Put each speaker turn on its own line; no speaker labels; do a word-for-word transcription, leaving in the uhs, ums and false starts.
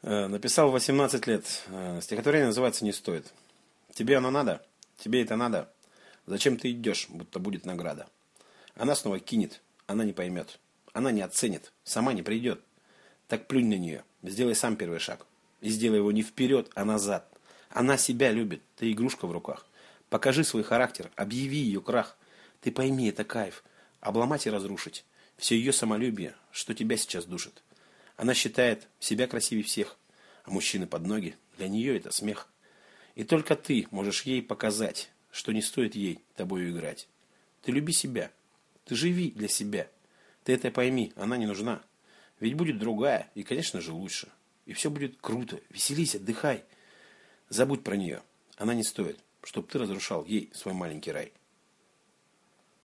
Написал в восемнадцать лет. Стихотворение называется «Не стоит». Тебе оно надо? Тебе это надо? Зачем ты идешь, будто будет награда? Она снова кинет, она не поймет. Она не оценит, сама не придет. Так плюнь на нее, сделай сам первый шаг. И сделай его не вперед, а назад. Она себя любит, ты игрушка в руках. Покажи свой характер, объяви ее крах. Ты пойми, это кайф. Обломать и разрушить. Все ее самолюбие, что тебя сейчас душит. Она считает себя красивее всех, а мужчины под ноги, для нее это смех. И только ты можешь ей показать, что не стоит ей тобою играть. Ты люби себя, ты живи для себя. Ты это пойми, она не нужна. Ведь будет другая, и, конечно же, лучше. И все будет круто, веселись, отдыхай. Забудь про нее, она не стоит, чтобы ты разрушал ей свой маленький рай.